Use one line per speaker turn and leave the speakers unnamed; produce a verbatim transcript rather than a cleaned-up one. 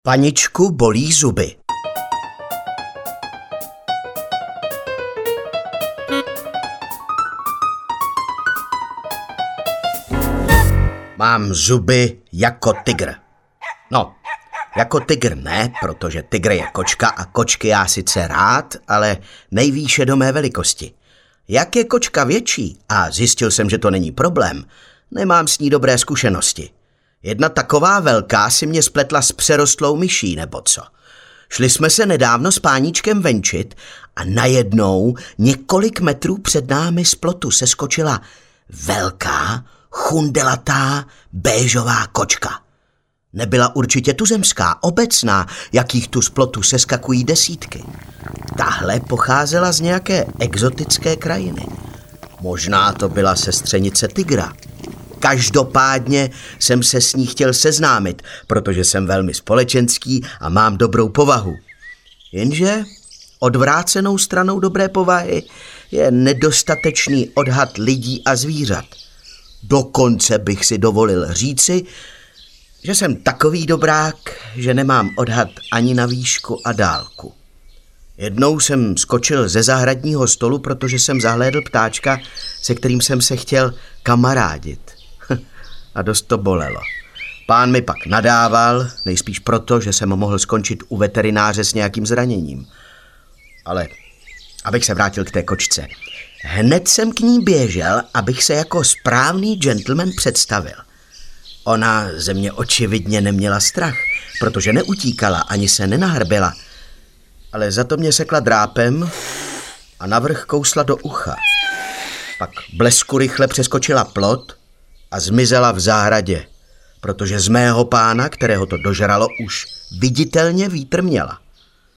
Paničku bolí zuby. Mám zuby jako tygr. No, jako tygr ne, protože tygr je kočka a kočky já sice rád, ale nejvýše do mé velikosti. Jak je kočka větší, a zjistil jsem, že to není problém, nemám s ní dobré zkušenosti. Jedna taková velká si mě spletla s přerostlou myší nebo co. Šli jsme se nedávno s páníčkem venčit a najednou několik metrů před námi z plotu seskočila velká, chundelatá, béžová kočka. Nebyla určitě tuzemská, obecná, jakých tu z plotu seskakují desítky. Tahle pocházela z nějaké exotické krajiny. Možná to byla sestřenice tygra. Každopádně jsem se s ní chtěl seznámit, protože jsem velmi společenský a mám dobrou povahu. Jenže odvrácenou stranou dobré povahy je nedostatečný odhad lidí a zvířat. Dokonce bych si dovolil říci, že jsem takový dobrák, že nemám odhad ani na výšku a dálku. Jednou jsem skočil ze zahradního stolu, protože jsem zahlédl ptáčka, se kterým jsem se chtěl kamarádit. A dost to bolelo. Pán mi pak nadával, nejspíš proto, že jsem mohl skončit u veterináře s nějakým zraněním. Ale abych se vrátil k té kočce. Hned jsem k ní běžel, abych se jako správný gentleman představil. Ona ze mě očividně neměla strach, protože neutíkala ani se nenahrbila, ale za to mě sekla drápem a navrch kousla do ucha. Pak blesku rychle přeskočila plot a zmizela v zahradě, protože z mého pána, kterého to dožralo, už viditelně vítr měla.